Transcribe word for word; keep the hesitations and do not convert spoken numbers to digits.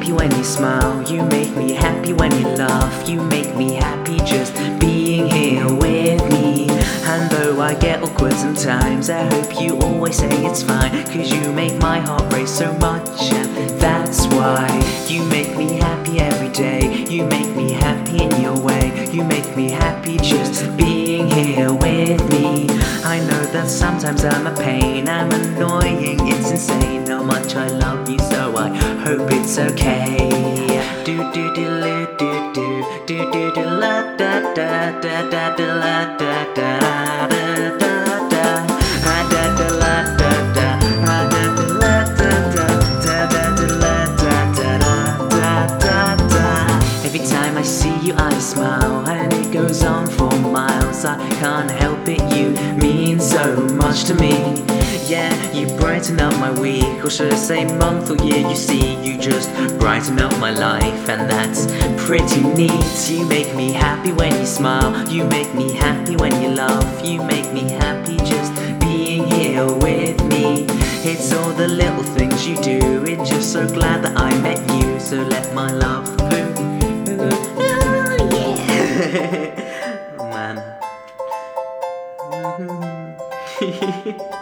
happy when you smile. You make me happy when you laugh. You make me happy just being here with me. And though I get awkward sometimes, I hope you always say it's fine, 'cause you make my heart race so much, and that's why. You make me happy every day. You make me happy in your way. You make me happy just being here with me. I know that sometimes I'm a pain, I'm annoying, it's insane how much I love you, so I hope it's okay. Do do do do do do do do do la da da da da da la da da da da da da da da la da da da da da la da da da da da la da da da da da. Every time I see you I smile, and it goes on for miles. I can't help it, you mean so much to me. Yeah, you brighten up my week, or should I say month or year. You see, you just brighten up my life, and that's pretty neat. You make me happy when you smile. You make me happy when you laugh. You make me happy just being here with me. It's all the little things you do. It's just so glad that I met you, so let my love through. Oh yeah. Oh man.